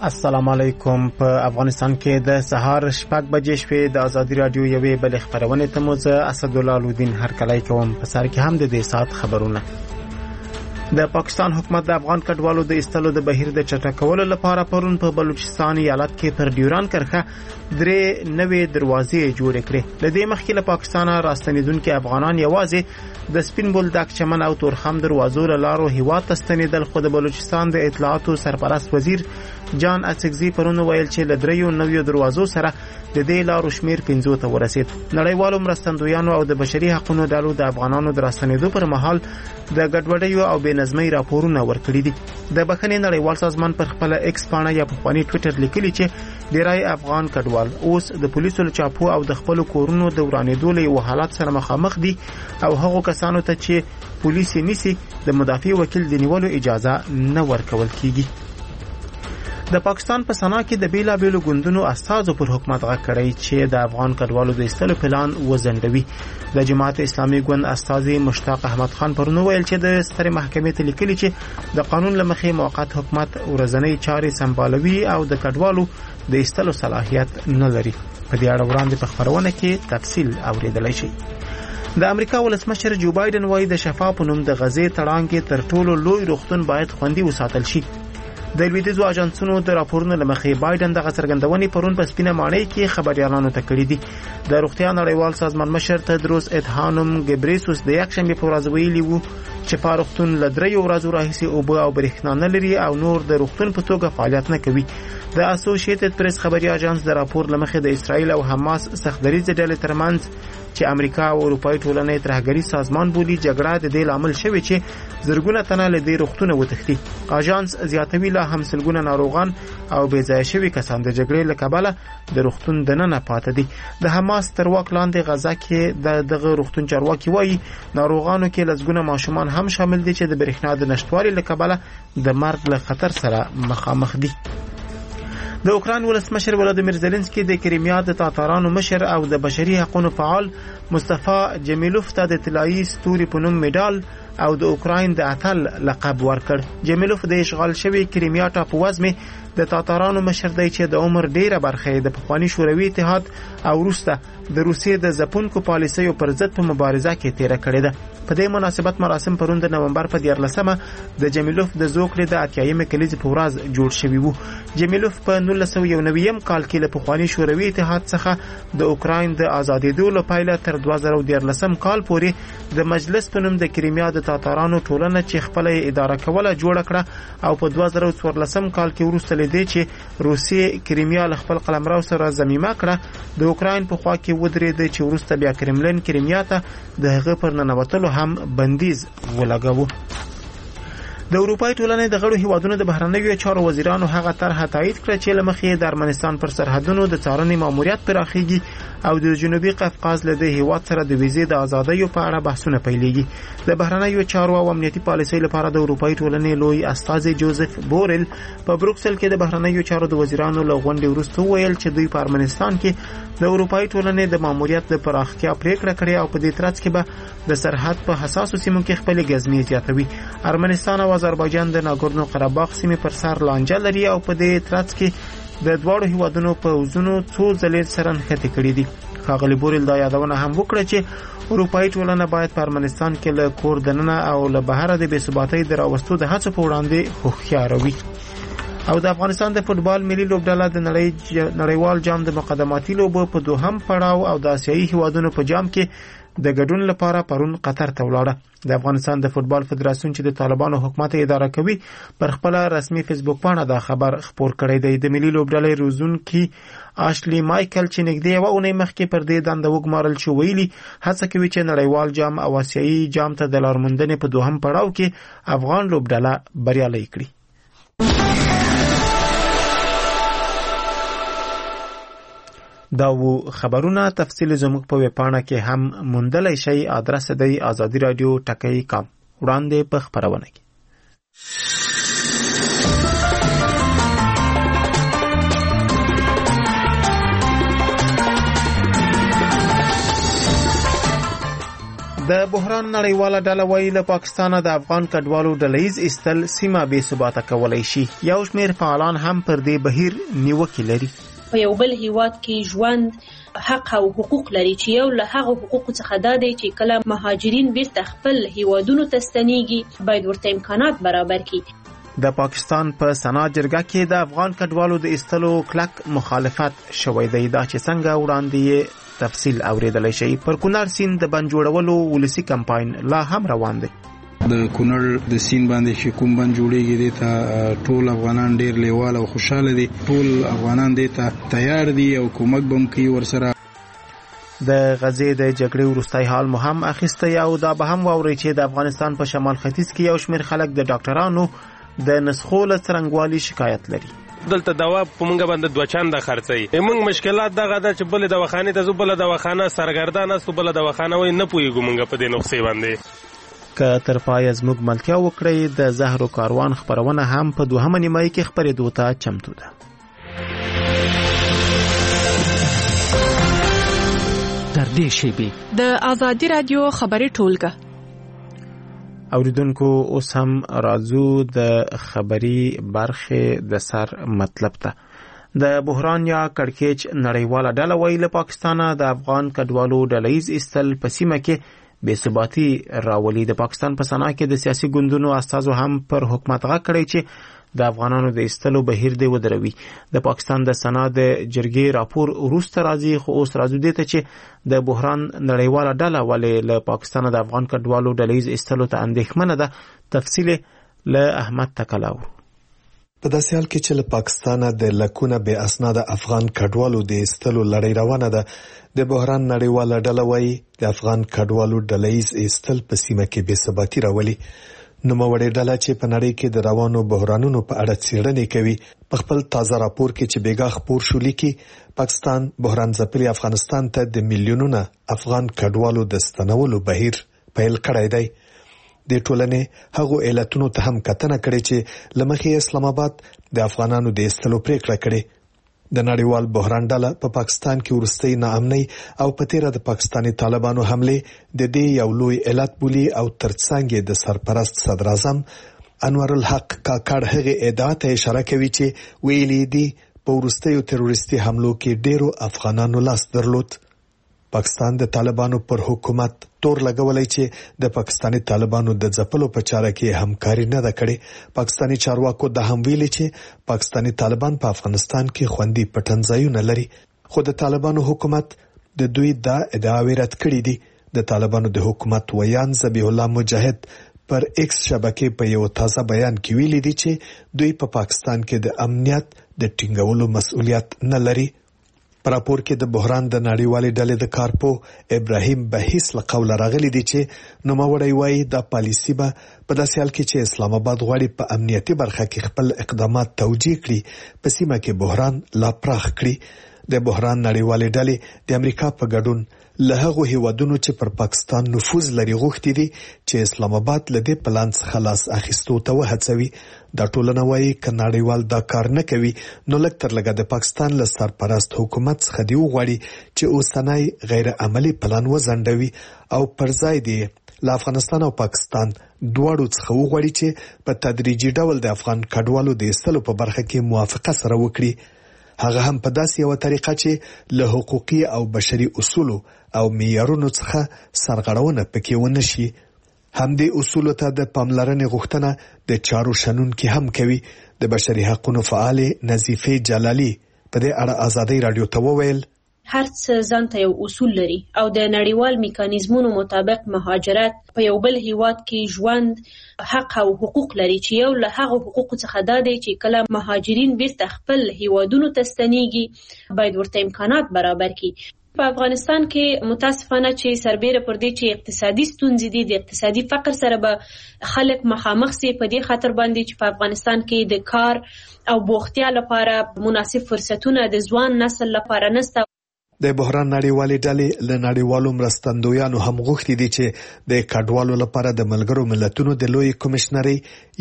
السلام علیکم. په افغانستان کې د سهار 6 بجې شپې د ازادي رادیو یوې بل خبرونه ته مو زه اسدالله الدین هرکلی کوم. په سر کې هم د دې سات خبرونه. د پاکستان حکومت د افغان کډوالو د ایستلو د بهیر د چټکولو لپاره پرون په بلوچستان ایالت کې پر ډیوران کرښه 3 نوې دروازې جوړې کړې. د دې مخکې له پاکستانه راستنیدونکو افغانان یوازې د سپین بولدک چمن او تورخم دروازو له لارو هیواد ته ستنېدل، خو د بلوچستان د اطلاعاتو سرپرست وزیر جان اڅکزي پرون ویل چې له 3 نوې دروازو سره د دې لارو شمیر 50 ته ورسید. نړیوالو مرستندویانو او د بشري حقوقو ډلو د افغانانو د راستنېدو پر مهال د ګډوډۍ او بېنظمۍ راپورونه ورکړي دي. د بخښنې نړیوال سازمان پر خپل ایکس پاڼه یا په خواني ټوئیټر لیکلي چې ډیری افغان کډوال اوس د پولیسو له چاپو او د خپل کورونو د ورانېدو له حالت سره مخامخ دي او هغو کسانو ته چې پولیس نیسي د مدافع وکیل د نیولو اجازه نه ورکول کیږي. د پاکستان په سنا کې د بیلابیلو ګوندونو استازو پر حکومت غږ کړی چې د افغان کډوالو د ایستلو پلان وزندوي. د جماعت اسلامي ګوند استازي مشتاق احمد خان پرون ویل چې د سترې محکمې ته لیکلي چې د قانون له مخې موقت حکومت ورځنی چارې سمبالوي او د کډوالو د ایستلو صلاحیت نه لري. په دې اړه وړاندې په خبرونه کې تفصیل اوریدلای شي. د امریکا ولسمشر جو بایدن وايي د شفا په نوم د غزې تړانګې تر ټولو لوی روغتون باید خوندي وساتل شي. د لویدیځو اژانسونو د راپورونو له مخې بایدن دغه څرګندونې پرون په سپینه ماڼۍ کې خبريالانو ته کړې دي. د روغتیا نړیوال سازمان مشر تدروس ادهانوم ګبریسوس د یکشنبه په ورځ ویلي وو چې په روغتون له 3 ورځو راهیسې اوبه او برېښنا نه لري او نور د روغتون په توګه فعالیت نه کوي. د اسوسییټډ پریس خبري اژانس د راپور له مخې د اسرایل او حماس سختدریځ ډلې ترمنځ چې امریکا او اروپای ټولنې ترهګری سازمان بولي جګړه د دې لامل شوی چې زرګونه تنه له دې روغتونه وتښتي. اژانس زیاتوي لا هم سلګونه ناروغان او بې ځای شوي کسان د جګړې له کبله د روغتون دننه پاتې دي. د حماس تر واک لاندې غزا کې دغه روغتون چارواکي وایي ناروغانو کې لږونه ماشومان هم شامل دي چې د برېښنا د نشټوالي له کبله د مرګ له خطر سره مخامخ دي. د اوکراین ولسمشر ولادیمیر زيلنسکي د کریمیا د تاتارانو مشر او د بشري حقوقو فعال مصطفی جمیلوف ته د طلایي ستوري په نوم میډال او د اوکراین د اتل لقب ورکړ. جمیلوف د اشغال شوی کریمیا ټاپووزمې د تاتارانو مشر دی چې د عمر ډیره برخه د پخوانی شوروي اتحاد او وروسته د روسیې د ځپونکو پالیسیو پر ضد په مبارزه کې تیر کړی ده. په دې مناسبت مراسم پرون د نومبر په 14مه د جمیلوف د زوکړې د اتیایم کلیزې په ورځ جوړ شوی وو. جمیلوف په 1991 کال کې له پخوانی شوروي اتحاد څخه د اوکراین د ازادېدو له پیله تر 2014 کال پورې د مجلس په نوم د کریمیا د تاتارانو ټولنه چې خپل اداره کوله جوړ کړه او په 2014 کال کې وروسته لیدې چې روسیې کریمیا له خپل قلمرو سره ضمیمه کړه. د اوکراین په خوا کې ودرېد چې وروسته بیا کرملین کریمیا ته د هغه پر ننوتلو هم بندیز ولګاوه. د اروپای ټولنې د غړو هیوادونو د بهرنیو چارو وزیرانو هغه طرح تایید کړ چې لمخې د ارمنستان پر سرحدونو د څارنې ماموریت پراخیږي او د جنوبي قفقاز له هیواد سره د ویزې د ازادۍ په اړه بحثونه پیلېږي. د بهرنیو چارو او امنیتي پالیسۍ لپاره د اروپای ټولنې لوی استازي جوزف بورل په بروکسل کې د بهرنیو چارو د وزیرانو له غونډې وروسته ویل چې دوی په ارمنستان کې د اروپای ټولنې د ماموریت د پراختیا پریکړه کړې او په دې ترڅ کې به د سرحد په حساسو سیمو کې خپل ګزمې زیاتوي. ارمنستان او آذربایجان د ناګورنو قرهباغ سیمې پر سر لانجه لري او په دې ترڅ کې د دواړو هیوادونو په وزونو څو ځلې سره نښتې کړې دي. ښاغلي بورل دا یادونه هم وکړه چې اروپایي ټولنه باید په ارمنستان کې له کور دننه او له بهره د بېثباتۍ د راوستو د هڅو په وړاندې هوښیاره وي. او د افغانستان د فوتبال ملي لوبډله د نړیوال جام د مقدماتي لوبو په دوهم پړاو او د آسیایي هیوادونو په جام کې د ګډون لپاره پرون قطر ته ولاړه. د افغانستان د فوتبال فدراسیون چې د طالبانو حکومت اداره کوي پر خپل رسمي فیسبوک باندې دا خبر خپور کړی دی. د ملي لوبډلې روزونکي آشلی مایکل چې نږدې یوه اونۍ مخکې پر دې دنده وګمارل شو ویلي هڅه کوي چې نړیوال جام او آسیایي جام ته د لارموندنې په دوهم پړاو کې افغان لوبډله بریالۍ کړي. دا و خبرونه تفصیل زموږ په ویبپاڼه کې هم موندلای شئ. ادرس دی azadiradio.com. وړاندې په خبرونه کې د بحران نړیواله ډله وایي له پاکستانه د افغان کډوالو ډلهیز ایستل سیمه بې ثباته کولی شي. یو شمېر فعالان هم پر دې بهیر نیوکې لري. په یو بل هیواد کې ژوند حق او حقوق لري چې یو له هغه حقوقو څخه دا دی چې کله مهاجرین بیرته خپل هیوادونو ته ستنېږي باید ورته امکانات برابر کړي. د پاکستان په سنا جرګه کې د افغان کډوالو د ایستلو کلک مخالفت شوی دی. دا چې څنګه وړاندې تفصیل اوریدلی شي. پر کونړ سیند د بند جوړولو ولسي کمپاین لا هم روان دی. د کونړ د سیند باندې چې کوم بند جوړیږي دې ته ټول افغانان ډیر لیوال او خوشاله دي. ټول افغانان دې ته تیار دي او کومک بم کوي ورسره. د غزې د جګړې وروستی حال مو هم اخیستی او دا به هم واورئ چې د افغانستان په شمال ختیځ کې یو شمېر خلک د ډاکټرانو د نسخو له څرنګوالي شکایت لري. دلته دوا په مونږ باندې 2 چنده خرڅي. مونږ مشکلات دغه د چې بل دواخانه ته زو بل دواخانه سرګردان است بل دواخانه وای نه پويګو مونږ په دې نقصې باندې. که تر پای زموږ ملتیا وکړي د زهر کاروان خبرونه هم په 2 نیمه کې خبرېدو ته چمتو ده. در دې شیبې د آزادی رادیو خبري ټولګه اوریدونکو اوس هم راځو د خبري برخه د سر مطلب ته. د بحران یا کړکېچ نړیواله ډله وایي له پاکستانه د افغان کډوالو ډلهیز ایستل په سیمه کې بې ثباتي راولي. د پاکستان په سنا کې د سیاسي ګوندونو استازو هم پر حکومت غږ کړی چې د افغانانو د ایستلو بهیر دی ودروي. د پاکستان د سنا د جرګې راپور وروسته راځي. خو اوس راځو دې ته چې د بحران نړیواله ډله ولې له پاکستانه د افغان کډوالو ډلهیز ایستلو ته اندېښمنه ده. تفصیل له احمد تکلاو. په داسې حال کې چې له پاکستانه د لکونه بې اسناده افغان کډوالو د ایستلو لړۍ روانه ده، د بحران نړیواله ډله وایي د افغان کډوالو ډلهیز ایستل په سیمه کې بې ثباتي راولي. نوموړې ډله چې په نړۍ کې د روانو بحرانونو په اړه څېړنې کوي په خپل تازه راپور کې چې بیګا خپور شو لیکي پاکستان بحران ځپلي افغانستان ته د میلیونونه افغان کډوالو د ستنولو بهیر پیل کړی دی. د ټولنې هغو علتونو ته هم کتنه کړې چې لمخې اسلام آباد د افغانانو د ایستلو پریکړه کړې. د نړیوال بحران ډله په پاکستان کې ورستۍ ناامنۍ او په تیره د پاکستاني طالبانو حمله د دې یو لوی علت بولی او ترڅنګ د سرپرست صدر اعظم انور الحق کاکړ هغه ادعا ته اشاره کوي چې ویلي دي په ورستیو تروریستي حملو کې ډیرو افغانانو لاس درلود. پاکستان د طالبانو پر حکومت تور لګولای چې د پاکستاني طالبانو د ځپلو په چاره کې همکاري نه ده کړې. پاکستاني چارواکو د هم ویلي چې پاکستاني طالبان په افغانستان کې خوندي پټنځایونه لري، خو د طالبانو حکومت د دوی دا ادعاوې رد کړې دي. د طالبانو د حکومت ویان ذبیح الله مجاهد پر ایکس شبکې په یو تازه بیان کې ویلي دي چې دوی په پاکستان کې د امنیت د ټینګولو مسؤلیت نه لري. په راپور کې د بحران د نړیوالې ډلې د کارپو ابراهیم بهیس له قوله راغلي دي چې نوموړی وایي دا پالیسي به په داسې حال کې چې اسلام آباد غواړي په امنیتي برخه کې خپل اقدامات توجیه کړي په سیمه کې بحران لا پراخ کړي. د بحران نړیوالې ډلې د امریکا په ګډون له هغو هیوادونو چې پر پاکستان نفوذ لري غوښتي دي چې اسلام آباد له دې پلان څخه لاس اخیستو ته وهڅوي. دا ټولنه وایي که نړیوال دا کار نه کوي نو لږ تر لږه د پاکستان له سرپرست حکومت څخه دی وغواړي چې اوسنی غیر عملی پلان وځنډوي او پر ځای دی له افغانستان او پاکستان دواړو څخه وغواړي چې په تدریجي ډول د افغان کډوالو د ایستلو په برخه کې موافقه سره وکړي. هغه هم په داسې یو طریقه چې له حقوقي او بشري اصولو او معیارونو څخه سرغړونه پکې ونه شي. همدې اصولو ته د پاملرنې غوښتنه د چارو شنونکي هم کوي. د بشري حقوقو فعال نظیفه جلالی په دې اړه آزادۍ رادیو ته وویل هر څه ځان ته یو اصول لري او د نړیوال میکانیزمونو مطابق مهاجرت په یو بل هیواد کې ژوند حق او حقوق لري چې یو له هغه حقوقو څخه دا دی چې کله مهاجرین بیرته خپل هیوادونو ته ستنېږي باید ورته امکانات برابر کړي. په افغانستان کې متاسفانه چې سربېره پر دې چې اقتصادي ستونزې دي د اقتصادي فقر سره به خلک مخامخ سي په دې خاطر باندې چې په افغانستان کې د کار او بوختیا لپاره مناسب فرصتونه د ځوان نسل لپاره نشته. د بحران نړیوالې ډلې له نړیوالو مرستندویانو هم غوښتي دي چې د کډوالو لپاره د ملګرو ملتونو د لوی کمشنري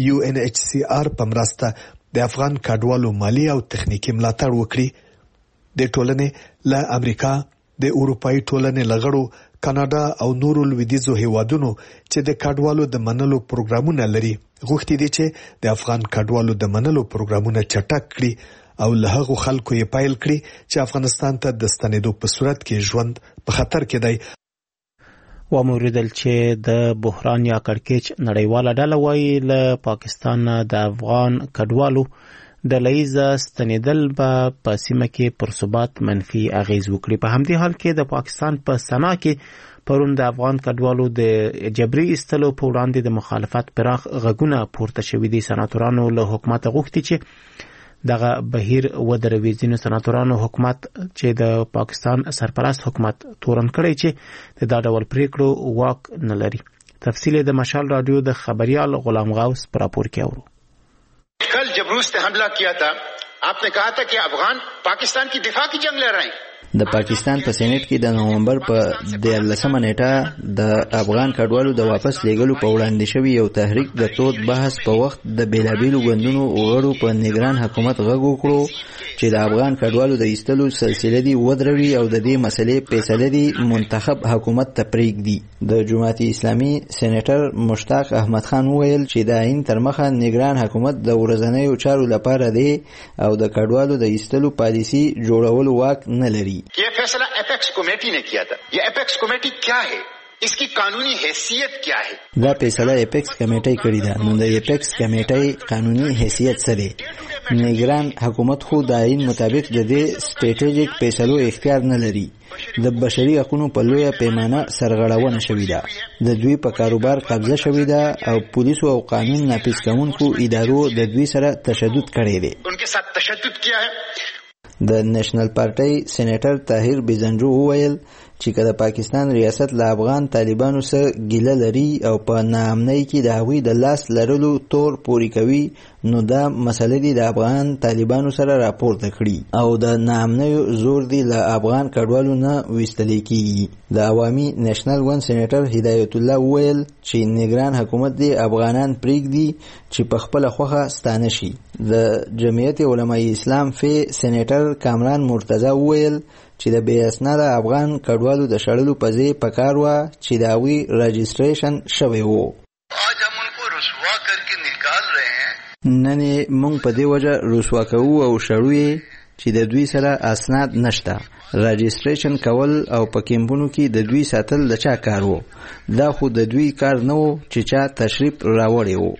UNHCR په مرسته د افغان کډوالو مالی او تخنیکی ملاتړ وکړي. د ټولنې له امریکا د اروپאי ټولنې لغړو کاناډا او نورو لویدیځو هیوادونو چې د کډوالو د منلو پروګرامونه لري غوښتي دي چې د افغان کډوالو د منلو پروګرامونه چټک کړي او له هغو خلکو یې پایل کړي چې افغانستان ته د ستنېدو په صورت کې ژوند په خطر کې دی. وموریدل چې د بحران یا کړکېچ نړیواله ډله وایي له پاکستان د افغان کډوالو د لایزه ستنېدل په سیمه کې پر ثبات منفي اغیز وکړي. په همدې حال کې د پاکستان په سنا کې پرون د افغان کډوالو د جبري ایستلو په وړاندې د مخالفت پراخ غږونه پورته شوي دي. سناتورانو له حکومت غوښتي چې دغه بهیر ودروي. ځینو سناتورانو حکومت چې د پاکستان سرپرست حکومت تورن کړی چې د دا ډول پریکړو واک نه لري. تفصیل د مشال رادیو د خبریال غلام غوث پر راپور کې اورو. कल जब रूस ने हमला किया था आपने कहा था कि अफगान पाकिस्तान की दिफा की जंग लड़ रहे हैं. د پاکستان په سېنات کې د نومبر په 13مه نیټه د افغان کډوالو د واپس لیږلو په وړاندې شوی یو تحریک د تود بحث په وخت د بیلابیلو ګوندونو غړو په نگران حکومت غږ وکړو چې د افغان کډوالو د ایستلو سلسله دی ودروي او د دې مسلې فیصله دی منتخب حکومت ته پرېږدي. د جماعت اسلامي سېنیټر مشتاق احمد خان وویل چې د عین تر مخه نگران حکومت د ورځنیو چارو لپاره دی او د کډوالو د ایستلو پالیسي جوړولو واک نه لري. ये फैसला एपेक्स कमेटी ने किया था. ये एपेक्स कमेटी क्या है, इसकी कानूनी हैसियत क्या है? دا فیصله اپیکس کمیټې کړې ده. نو د اپیکس کمیټې قانوني حیثیت څه دی؟ نگران حکومت خو د عین مطابق د دې سټریټیجیک فیصلو اختیار نه لري. د بشري حقوقو په لویه پیمانه سرغړونه شوې ده. د دوی په کاروبار قبضه شوې ده او پولیسو او قانون نافذ کوونکو ادارو د دوی سره تشدد کړی دی. उनके साथ तशद्दुद किया है. د نېشنل پارټي سېنیټر طاهر بیزنجو وویل چې کله پاکستان ریاست له افغان طالبانو سره ګیله لري او په ناامنۍ کې د هغوی د لاس لرلو تور پوري کوي نو دا مسله دی د افغان طالبانو سره راپورته کړي او د ناامنۍ زور دی له افغان کډوالو نه ویستل کیږي. د عوامي نېشنل ون سېنیټر هدایت الله وویل چې نگران حکومت دی افغانان پرېږدي چې په خپل خوخه ستانه شي. د جمعیت علماء اسلام فی سېنیټر کامران مرتضی وویل چې د بې اسناده افغان کډوالو د شړلو په ځای پکار و چې د هغوی رجسټریشن شوی و. نن موږ په دې وجه رسوا کوو او شړو چې د دوی سره اسناد نشته. رجسټریشن کول او په کیمپونو کې د دوی ساتل د چا کار وو؟ دا خو د دوی کار نه وو چې چا تشریف راوړی وو.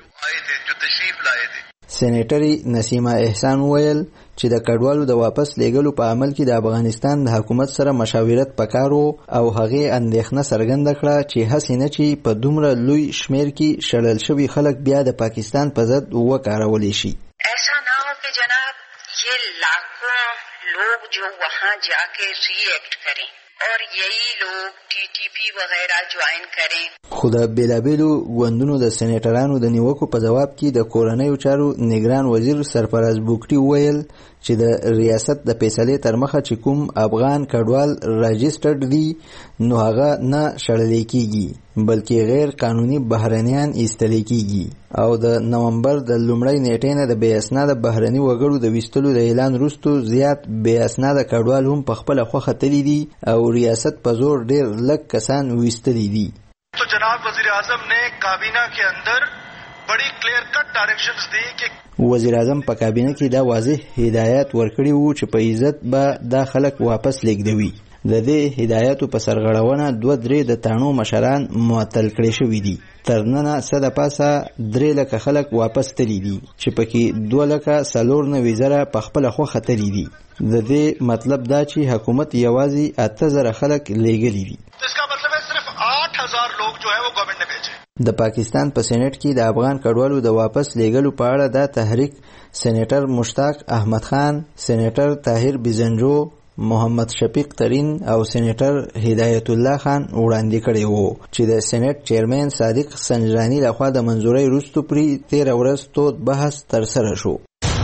سېنیټري نسیمه احسان وویل چې د کډوالو د واپس لیږلو په عمل کې د افغانستان د حکومت سره مشاورت پکارو او هغې اندېښنه څرګنده کړه چې هسې نه چې په دومره لوی شمیر کې شړل شوي خلک بیا د پاکستان په ضد وکارولی شي. ایسا نہ ہو کہ جناب یہ لاکھوں لوگ جو وہاں جا کے ری ایکٹ کریں اور یہی لوگ ٹی ٹی پی وغیرہ جوائن کریں. خو د بیلابیلو ګوندونو د سېنیټرانو د نیوکو په جواب کې د کورنیو چارو نگران وزیر سرفراز بوکټي وویل چې د ریاست د فیصلې تر مخه چې کوم افغان کډوال رجسټرډ دي نو هغه نه شړل کیږي بلکې غیر قانوني بهرنیان ایستل کیږي او د نومبر د لومړۍ نیټې نه د بې اسناده بهرني وګړو د ویستلو د اعلان وروسته زیات بې اسناده کډوال هم په خپل خوخه تللی دي او ریاست په زور ډیر لږ کسان ویستلی دي. तो जनाब वजीर आजम ने काबीना के अंदर बड़ी क्लियर कट डायरेक्शंस दी कि وزیر اعظم په کابینه کې دا واضح هدایت ورکړي وو چې په عزت به دا خلک واپس لیږدوي. د دې هدایتو په سرغړونه 2-3 د تانو مشران معطل کړي شوي دي. تر ننه څه د پاسه 3 لکه خلک واپس تللی دي چې پکې 2,94,000 زره په خپله خوښه تللی دي. د دې مطلب دا چې حکومت یوازې 8,000 خلک لیږلي دي. इसका मतलब है सिर्फ 8,000 लोग जो है वो गवर्नमेंट ने भेजे. د پاکستان په سېنات کې د افغان کډوالو د واپس لیږلو په اړه دا تحریک سېنیټر مشتاق احمد خان، سېنیټر طاهر بیزنجو، محمد شفیق ترین او سېنیټر هدایت الله خان وړاندې کړی وو چې د سېنات چیرمن صادق سنجرانی لخوا د منظورۍ وروسته پرې 13 ورځ تود بحث ترسره شو.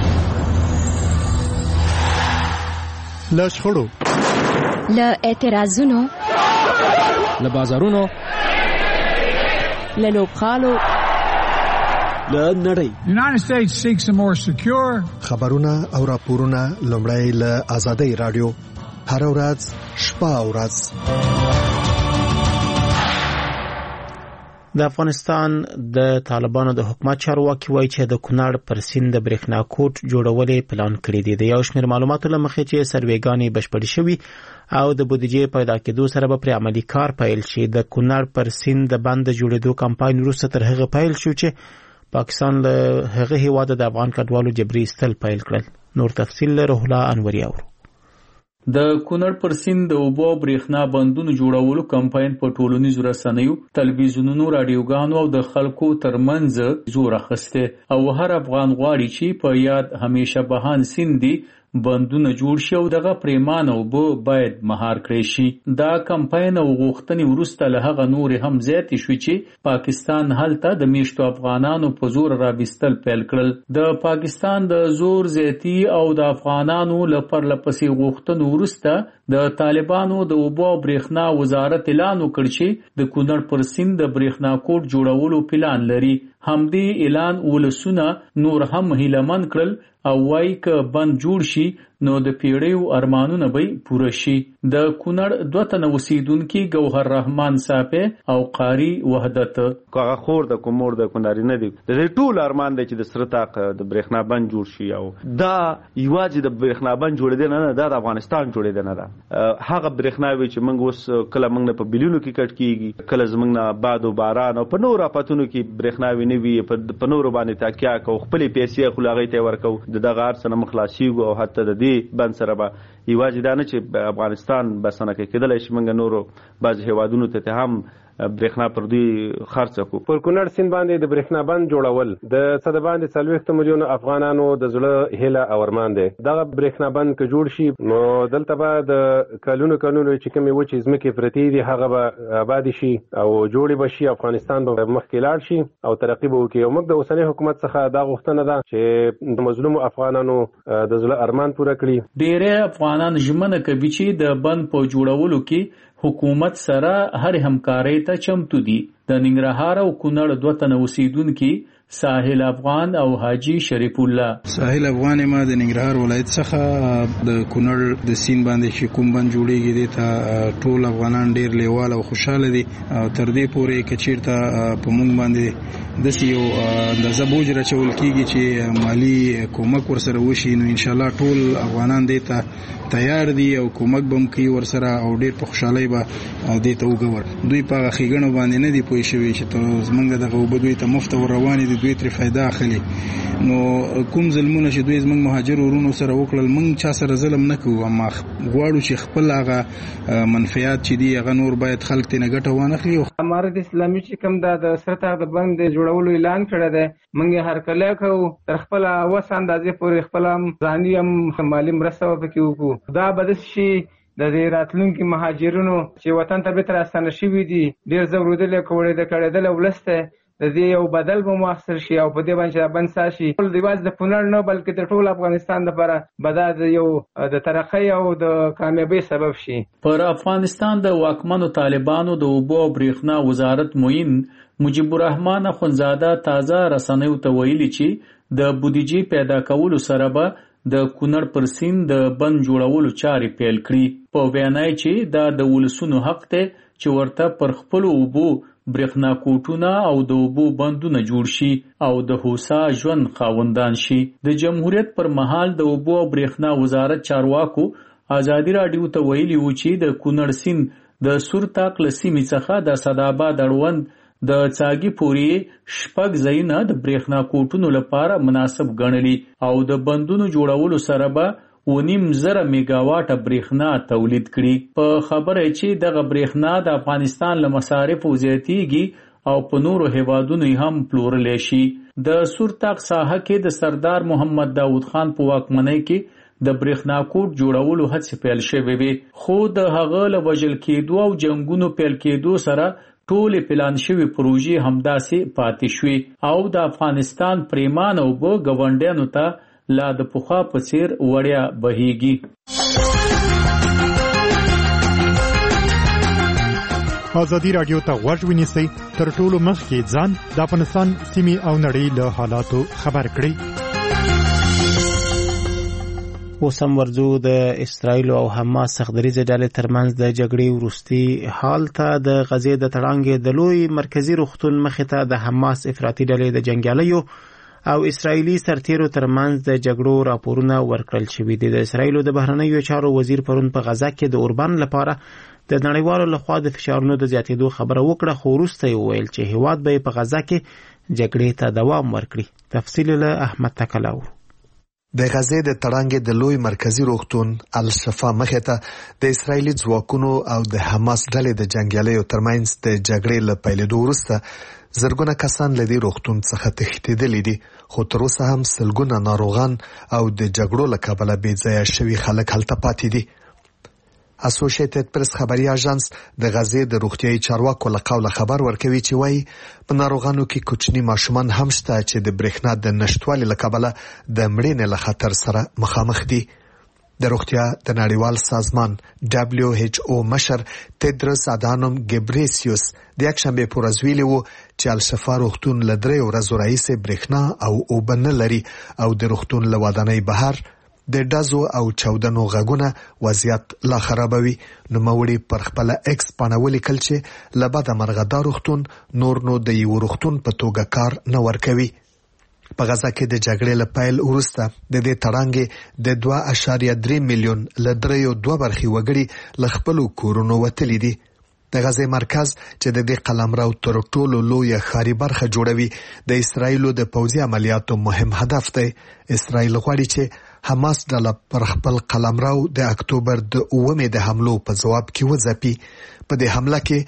له شخړو، له اعتراضونو، له بازارونو، له لوبخالو، له نړۍ. The United States seeks a more secure. خبرونه او راپورونه لومړی له آزادۍ رادیو هر ورځ شپه او ورځ. د افغانستان د طالبانو د حکومت چارواکي وایي چې د کونړ پر سیند د برېښنا کوټ جوړولو پلان کړی دی. د یو شمېر معلوماتو له مخې چې سروېګانې بشپړې شوي او د بودیجې پیدا کېدو سره به پر عملي کار پیل شي. د کونړ پر سیند د بند جوړېدو کمپاین وروسته تر هغه پیل شو چې پاکستان له هغه هیواده د افغان کډوالو جبري ایستل پیل کړل. نور تفصیل له روح الله انوري اورو. د کونړ پر سیند د اوبو برېښنا بندونو جوړولو کمپاین په ټولنیزو رسنیو، تلویزیونونو، رادیوګانو او د خلکو ترمنځ زور اخیسته او هر افغان غواړي چې په یاد همیشه بهان سیند دی بندونه جوړ شي او دغه پریمانه اوبه باید مهار کړی شي. دا کمپاین او غوښتنې وروسته له هغه نورې هم زیاتې شوې چې پاکستان هلته د میشتو افغانانو په زور رابستل پیل کړل. د پاکستان د زور زیاتی او د افغانانو له پرلپسې غوښتنو وروسته د طالبانو د اوبو برېښنا وزارت اعلان وکړ چې د کونړ پر سیند د برېښنا کوټ جوړولو پلان لري. همدې اعلان ولسونه نور هم هیلمن کړل او وایي که بند جوړ شي نو د پیړیو ارمانونه به پوره شي. د کونړ 2 تنه اوسیدونکي ګوهر رحمان صاحب او قاری وحدت هغه خور د کومور د کونړ نه دی د ټول ارمان دی چې د سرتاق د برېښنا بند جوړ شي او دا یوازې د برېښنا بند جوړېدل نه دا د افغانستان جوړېدل نه ده. هغه برېښنا وی چې موږ اوس کله موږ په بلیونو کې کټ کیږي کله زموږ نه باد او باران او په نور اپاتونو کې برېښنا وی نه وی په نور باندې تاکیا کو خپل پیسې خلاغې ته ورکو دغه ارسنه مخلاصيږي او حتی د دې بند سره به یوازې دا نه چې افغانستان بسنه کېدلای شي موږ نورو بعض هیوادونو ته هم برېښنا پر دوی خرڅ کو. پر کونړ سیند باندې د برېښنا بند جوړول د صد باندې 40 میلیون افغانانو د زړه هیله او ارمان دی. دغه برېښنا بند که جوړ شي نو دلته به د کلونو چې کومې وچې ځمکې پرتې دي هغه به آباد شي او جوړې به شي. افغانستان به مخکې لاړ شي او ترقی به وکړي. او موږ د اوسنۍ حکومت څخه دا غوښتنه ده چې د مظلوم افغانانو د زړه ارمان پوره کړي. ډېر افغانان ژمنه کوي چې د بند په جوړولو کې حکومت سره هر همکارۍ ته چمتو دي. د ننګرهار او کونړ 2 تنه اوسیدونکي ساحل افغان او حاجی شریف الله. ساحل افغان ما د ننګرهار ولایت څخه د کونړ د سین باندې چې کوم بند جوړیږي د ته ټول افغانان ډیر لیوال او خوشاله دي او تر دې پورې کچیرته په مونږ باندې د یو اندازه بوج راچول کیږي چې مالی کومک ورسره وشي نو ان شاء الله ټول افغانان دې ته تیار دي او کومک بم کوي ورسره او ډیر په خوشحالي به دې ته وګور. دوی په خېګنو باندې نه دي پوي شوی چې ته زمونږ دغه وبدوي ته مفت ور روان دي دوی تر فائدہ اخلي. نو کوم ظلمونه چې دوی زمونږ مهاجر ورونو سره وکړل مونږ چا سره ظلم نه کوو اما غواړو چې خپل هغه منفعات چې دی هغه نور باید خلک ته نه ګټه وانخلي. امارت اسلامي چې کوم د سرتاق د بند جوړولو اعلان کړی دی مونږ هر کله کوو تر خپل وس اندازې پورې خپل ځاني هم مالی مرسته وکړو. دا بدس شي د دې راتلونکي مهاجرونو چې وطن ته به تر استانه شوي دي ډیر ضروري کړي د کړهدل ولسته د دې یو بدل به مؤثر شي او په دې باندې بند ساشي ټول دیواز د کونړ نه بلکې د ټول افغانستان لپاره بدل یو د ترقۍ او د کامیابی سبب شي. پر افغانستان د واکمنو طالبانو د اوبو او برېښنا وزارت معین مجيب الرحمن اخونزاده تازه رسنیو ته ویلي چې د بودیجې پیدا کولو سره به د کونړ پر سیند د بند جوړولو چارې پیل کړي. په وینای چې دا د ولسونو حق ته چې ورته پر خپل اوبو برېښنا کوټونه او د اوبو بندونه جوړ شي او د هوسا ژوند خاوندان شي. د جمهوریت پر مهال د اوبو او برېښنا وزارت چارواکو ازادي راډیو ته ویلي و چې د کونړ سیند د سرتاق له سیمې څخه د صداباد اړوند د څاګي پورې شپږ ځایونه د برېښنا کوټونو لپاره مناسب ګڼلي او د بندونو جوړولو سره به 9.5 میگاواټه برېښنا تولید کړي. په خبره چې دغه برېښنا د افغانستان له مصارفو زیاتیږي او په نورو هیوادونو هم پلورلی شي. د سرتاق ساحه کې د سردار محمد داود خان په واکمنۍ کې د برېښنا کوټ جوړولو هڅې پیل شوې وې خو د هغه له وژل کېدو او جنګونو پیل کېدو سره ټولې پلان شوي پروژې همداسې پاتې شوې او د افغانستان پریمان او به ګاونډیانو ته لا د پخوا په څیر وړیا بهیږي. ازادي راډیو ته غوږ ونیسئ تر ټولو مخکې ځان د افغانستان سیمې او نړۍ له حالاتو خبر کړئ. اوس هم ورځو د اسرائیل او حماس سختدریځې ډلې ترمنځ د جګړې وروستي حال ته د غزې د تړانګې د لوی مرکزي روغتون مخې ته د حماس افراطي ډلې د جنګیالیو او اسرائیلي سرتیرو ترمنځ د جګړو راپورونه ورکړل شوي دي. د اسرائیلو د بهرنیو چارو وزیر پرون په غزه کې د اوربان لپاره د نړیوالو لخوا د فشارونو د زیاتېدو خبره وکړه، خو وروسته یې وویل چې هیواد به په غزه کې جګړې ته دوام ورکړي. تفصیل له احمد تکلاو. د غزې د تړانګې د لوی مرکزي روغتون الشفا مخې ته د اسرایلی ځواکونو او د حماس ډلې د جنګیالیو ترمنځ د جګړې له پیلېدو وروسته زرګونه کسان له دې روغتون څخه تښتېدلي دي، خو تر اوسه هم سلګونه ناروغان او د جګړو له کبله بې ځایه شوي خلک هلته پاتې دي. اسوسییټډ پریس خبري اژانس د غزې د روغتیايي چارواکو له قوله خبر ورکوي چې وايي په ناروغانو کې کوچني ماشومان هم شته چې د برېښنا د نشټوالي له کبله د مړینې له خطر سره مخامخ دي. د روغتیا د نړیوال سازمان WHO مشر تدرس ادانوم ګبریسیوس د یکشنبه په ورځ ویلي وو چې الشفا روغتون له 3 ورځو راهیسې برېښنا او اوبه نه لري او د روغتون له ودانۍ بهر د ډزو او چاودنو غږونه وضعیت لا خرابوي. نو موري پر خپل ایکس باندې ولیکل چې لبد مرغدار روغتون نور نو د یو روغتون په توګه کار نه ورکوي. په غزه کې د جګړې له پیل وروسته د دې تړانګې د 2.3 میلیون له 3.2 برخې وګړي له خپل کورونو وتلي دي. د غزې مرکز چې د دې قلمرو تر ټولو لوی ښاري برخه جوړوي د اسرایلو د پوځي عملیاتو مهم هدف دی. اسرایل غواړي چې حماس ډله پر خپل قلمرو د اکتوبر د 9 د حملو په ځواب کې وځپي. په دې حمله کې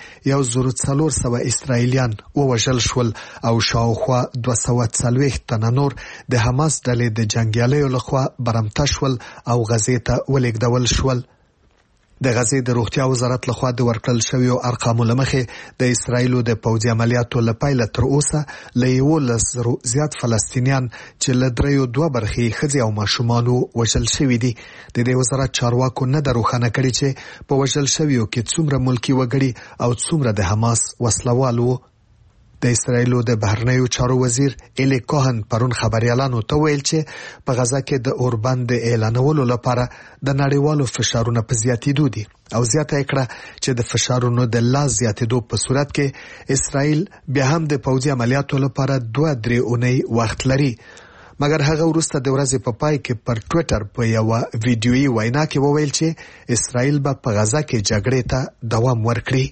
1400 اسرایلیان ووژل شول او شاوخوا 240 تنه نور د حماس ډلې د جنګیالیو لخوا برمته شول او غزې ته ولېږدول شول. د غزې د روغتیا وزارت لخوا د ورکړل شویو ارقامو لمخې د اسرایلو د پوځي عملیاتو له پیله تر اوسه له 11,000 زیات فلسطینیان چې له 3.2 برخې ښځې او ماشومانو وژل شوي دي. د دې وزارت چارواکو نه ده روښانه کړې چې په وژل شویو کې څومره ملکي وګړي او څومره د حماس وسلوال وو. د اسرایلو د بهرنیو چارو وزیر الی کوهن پرون خبريالانو ته ویل چې په غزه کې د اوربند اعلانولو لپاره د نړیوالو فشارونو په زیاتېدو دي او زیاته کړه چې د فشارونو د لا زیاتېدو په صورت کې اسرایل بیا هم د پوځي عملیاتو لپاره 2-3 اونۍ وخت لري. مګر هغه وروسته د ورځې په پای کې پر ټوئیټر په یو ویډیويي وینا کې وویل چې اسرایل به په غزه کې جګړې ته دوام ورکړي.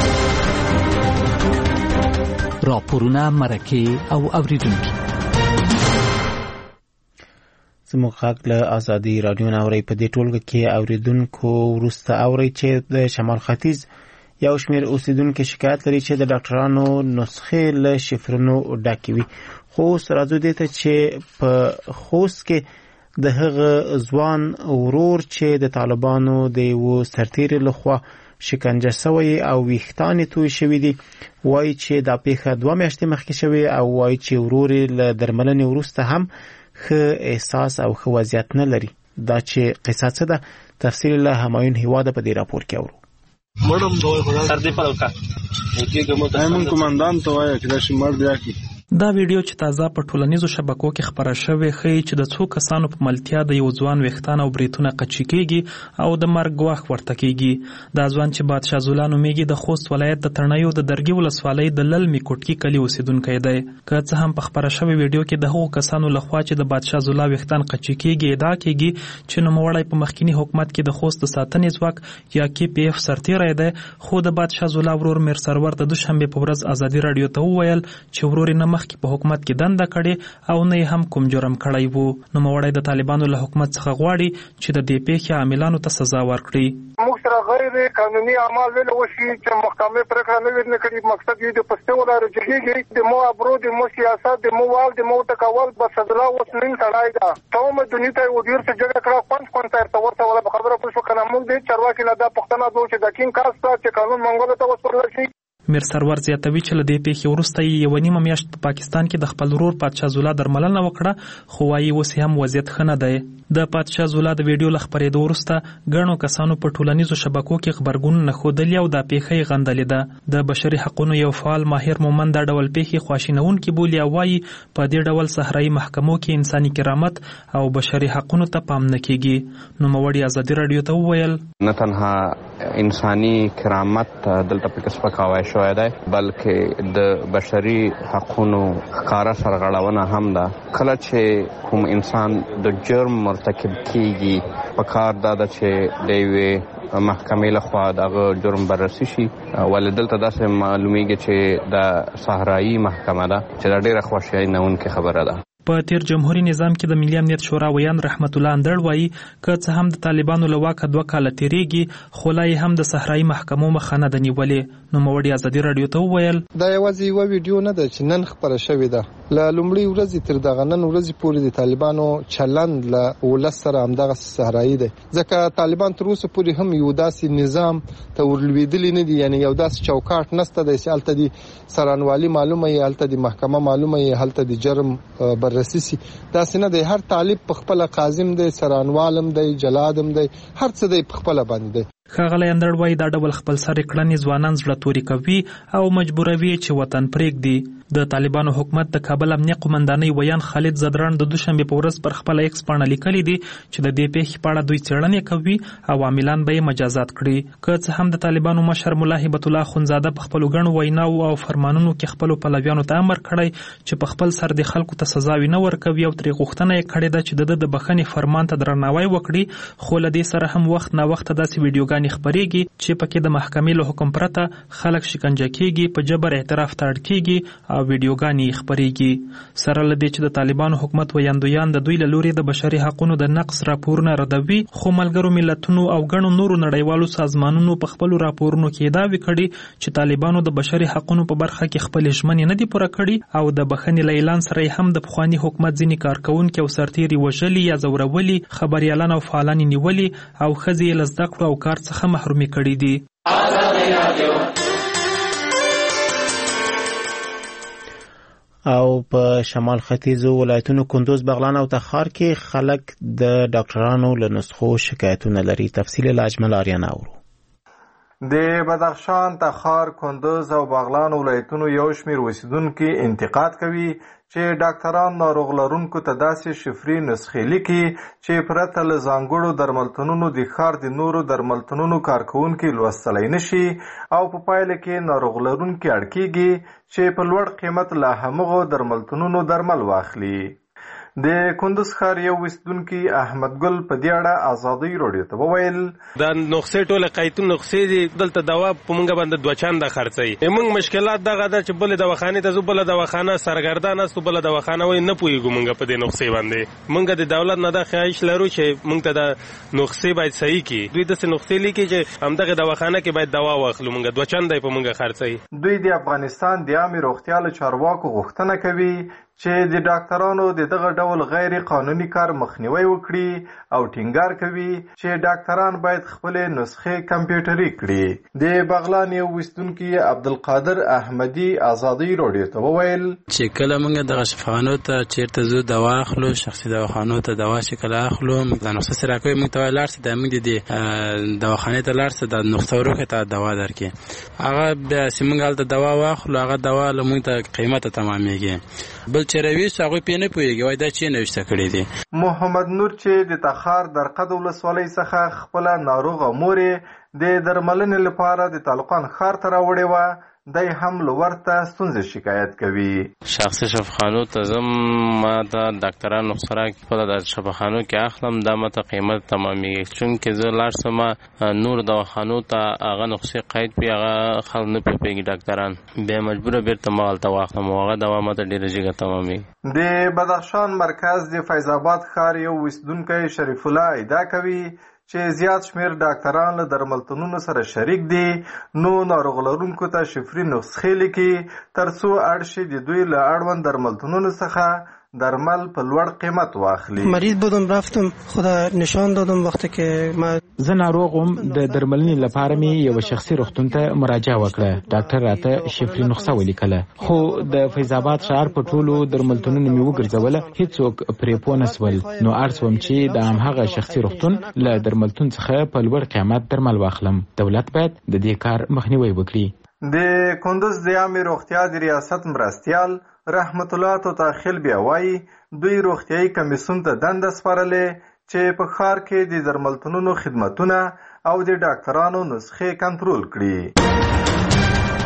راپورونه مرکه او اوریدونکي زموږ غږ له ازادي رادیو نه اوري. په دې ټولګه کې اوریدونکو وروسته اوري چې د شمال ختیځ یو شمېر اوسیدونکو شکایت لري چې د ډاکټرانو نسخې له شفرونو ډکې وي. خو اوس راځو دې ته چې په خوست کې د هغه ځوان ورور چې د طالبانو د یو سرتیري لخوا شکنجه شوی او ویښتانې توی شوی دي، وایي چې دا پیښه 2 میاشتې مخکې شوی او وایي چې ورور له درملنې وروسته هم ښه احساس او ښه وضعیت نه لري. دا چې قصه څه ده تفصیل له همایون هیواده په دې راپور کې اورو. مړم دوی خدای دې په لوکا همون کمانډان ته وایي چې دا شمار دی کی. دا ویډیو چې تازه په ټولنیزو شبکو کې خبره شوې ښیي چې د څو کسانو په ملتیا د یو ځوان ویښتان او بریتونه قچي کېږي او د مرګ ګواښ ورته کېږي. دا ځوان چې بادشاه زولا نومیږي د خوست ولایت د ترنیو د درګي ولسوالۍ د للمي کوټکي کلي اوسیدونکی دی. که څه هم په خبره شوې ویډیو کې د هغو کسانو لخوا چې د بادشاه زولا ویښتان قچي کېږي ادعا کېږي چې نوموړی په مخکینی حکومت کې د خوست د ساتنې ځواک یا KPF سرتیری دی، خو د بادشاه زولا ورور میر سرور د دوشنبه په ورځ ازادي رادیو ته وویل چې ورور نه مخکې په حکومت کې دنده کړې او نه هم کوم جرم کړی وو. نوموړی د طالبانو له حکومت څخه غواړي چې د دې پیښې عاملانو ته سزا ورکړي. موږ سره غیر قانوني اعمال ویل وشي چې محکمې پرېکړه نه ویني کړي. مقصد یې د پښتو ولر جګیږي د مو ابرو د مو سیاست د مو وال د مو تکول بس الله وسنین تړای دا ته مې دنیا ته ودیر څخه جګړه کړه پنځ ته ورته ولا خبره پوښښ کنه. موږ دې چرواکي نه دا پښتنه دوه چې د کین کاست چې قانون منګول ته وسپارل شي. میر سرور زیاتوي چې له دې پیښې وروسته یې 1.5 میاشت په پاکستان کې د خپل ورور پادشاه زولا درملنه وکړه، خو وايي اوس هم وضعیت ښه نه دی. د پادشاه زولا د ویډیو له خپرېدو وروسته ګڼو کسانو په ټولنیزو شبکو کې خبرګونونه ښودلي او دا پیښه یې غندلې ده. د بشري حقونو یو فعال ماهر مومند دا ډول پیښې خواشینونکې بولي او وایي په دې ډول صحرایي محکمو کې انساني کرامت او بشري حقونو ته پام نه کیږي. نوموړي ازادي راډیو ته وویل نه تنها انساني کرامت دلته پکې سپکاوی شوی دی بلکې د بشري حقونو ښکاره سرغړونه هم ده. کله چې کوم انسان د جرم مرتکب کیږي پکار دا ده چې د یوې محکمې لخوا دغه جرم بررسي شي. ولې دلته داسې معلومیږي چې د صحرایي محکمه ده چې دا ډېره خواشینونکې خبره ده. په تیر جمهوریت نظام کې د ملي امنیت شورا ویان رحمت الله اندړ وایي که څه هم د طالبانو له واکه 2 کاله تیریږي خو لا یې هم د صحرایي محکمو مخه نه ده نیولې. نوموړي ازادي راډیو ته وویل دا یوازې یوه ویډیو نه ده چې نن خپره شوې ده. له لومړۍ ورځې تر دغه نن ورځې پورې د طالبانو چلند له ولس سره همدغه صحرایي دی ځکه طالبان تر اوسه پورې هم یو داسې نظام ته ورلوېدلي نه دي. یعنې یو داسې چوکاټ نشته دی چې هلته د څارنوالي معلومه یې هلته د محکمه معلومه یې هلته د جرم بررسي سي. داسې نه دی. هر طالب په خپله قاضم دی څارنوالم دی جلادم دی هر څه دی په خپله باندې دی. ښاغلی اندړ وایي دا ډول خپل سرې کړنې ځوانان زړه توري کوي او مجبوروي چې وطن پرېږدي. د طالبانو حکومت د کابل امنیه قومندانۍ ویان خالد زدران د دوشنبې په ورځ پر خپله ایکس پاڼه لیکلي دي چې د دې پیښې په اړه دوی څېړنې کوي او عاملان به یې مجازات کړي. که څه هم د طالبانو مشر ملا هبت الله اخندزاده په خپلو ګڼو ویناو او فرمانونو کې خپلو پلویانو ته امر کړی چې په خپل سر د خلکو ته سزاوي نه ورکوي او ترې غوښتنه یې کړې ده چې د بخښنې فرمان ته درناوی وکړي. خو له دې سره هم وخت نا وخت داسې ویډیوګانې خپرېږي چې پکې د محکمې له حکم پرته خلک شکنجه کیږي په جبر اعتراف ته اړ کیږي او ویډیوګانې خپرېږي. سره له دې چې د طالبانو حکومت ویاندویان د دوی له لوري د بشري حقونو د نقض راپورونه ردوي خو ملګرو ملتونو او ګڼو نورو نړیوالو سازمانونو په خپلو راپورونو کې دعوې کړي چې طالبانو د بشري حقونو په برخه کې خپلې ژمنې نه دي پوره کړي او د بخښنې له اعلان سره هم د پخواني حکومت ځینې کارکوونکي او سرتیري وژلي یا ځورولي خبریالان او فعالان نیولي او ښځې یې له زده کړو او کار څخه محرومې کړي دي. او په شمال ختیځو ولایتونو کندوز بغلان او تخار کې خلک د ډاکټرانو له نسخو شکایتونه لري. تفصیل له اجمل آریان اورو. د بدخشان، تخار، کندوز او بغلان ولایتونو یو شمیر اوسیدونکي انتقاد کوي چې ډاکټران ناروغ لرونکو ته داسې شفري نسخې لیکي چې پرته له ځانګړو درملتونونو د ښار د نورو درملتونونو کارکوونکي لوستلی نشي او په پایله کې ناروغ لرونکي اړ کیږي چې په لوړ قیمت له همغو درملتونونو درمل واخلي. د کندوز ښار یو اوسیدونکي احمد ګل په دې اړه ازادي راډیو ته وویل دا نسخې ټوله قیتون نسخې دي دلته دوا په مونږ باندې 2 چنده خرڅوي. موږ مشکلات دغه ده چې بلې دواخانې ته ځو بله دواخانه سرګردان استو بله دواخانه وایي نه پوهېږو مونږ په دې نسخې باندې. مونږ د دولت نه دا خواهش لرو چې مونږ ته د نسخې باید صحیح کړي. دوی داسې نسخې لیکي چې همدغه دواخانه کې باید دوا واخلو مونږ 2 چنده یې په مونږ خرڅوي. دوی د افغانستان د عامې روغتیا له چارواکو غوښتنه کوي چې د ډاکټرانو د دغه ډول غیر قانوني کار مخنیوي وکړي او ټینګار کوي چې ډاکټران باید خپلې نسخې کمپیوټري کړي. د بغلان یو اوسیدونکي عبدالقادر احمدي ازادي راډیو ته وویل چې کله موږ دغه شفاخانو ته چیرته ځو دوا اخلو شخصي دواخانو ته دوا چې کله اخلو د نسخه سره کوي موږ ته لاړ سي د موږ د دواخانې ته لاړ سي د نسخه ورکه ته دوا درکې هغه بیا سیمنګال ته دوا واخلو هغه دوا له موږ ته قیمته تمامېږي بل چروي هغه پې نه پوهېږي وای دا چې نوشته کړي دي. محمد نور چې د تخار درقد ولسوالۍ څخه خپله ناروغه مورې د درملنې لپاره د تالقان ښار ته راوړې وه دی هم له ورته ستونزې شکایت کوي. شخصي شفاخانو ته ځم ما ته ډاکټران نسخه خپله د شفاخانو کې اخلم دا ماته قیمت تمامېږي چونکې زه لاړ شم نور دواخانو ته هغه نسخې قید پې هغه خلک نه پوهېږي ډاکټران بیا مجبوره بېرته ما هلته واخلم او هغه دوا ماته ډېره جګه تمامېږي. د بدخشان مرکز د فیض آباد ښار یو اوسیدونکی شریف الله ادعا کوي چې زیات شمیر ډاکټران له درملتونونو سره شریک دي نو ناروغ لرونکو ته شفري نسخې لیکي تر څو اړ شي د دوی له اړوند درملتونونو څخه درمل په لوړ قیمت واخلي. مریض بودم رفتم خدا نشان دادم وقتی که ما زه ناروغم د درملنې لپاره می یو شخصي روغتون ته مراجعه وکړه. ډاکټر راته شفري نسخه ولیکله، خو د فیض آباد ښار په ټولو درملتونونو می وګرځوله، هیڅوک پرې پوه نسول. نو ارڅوم چې د همغه شخصي روغتون له درملتون څخه په لوړ قیمت درمل واخلم. دولت باید د دې کار مخنیوي وکړي. د کندوز د عامه روغتیا د ریاست مرستیال رحمت الله توتاخیل بیا وایي دوی روغتیايي کمیسیون ته دنده سپارلې چې په ښار کې د درملتونونو خدمتونه او د ډاکټرانو نسخې کنټرول کړي.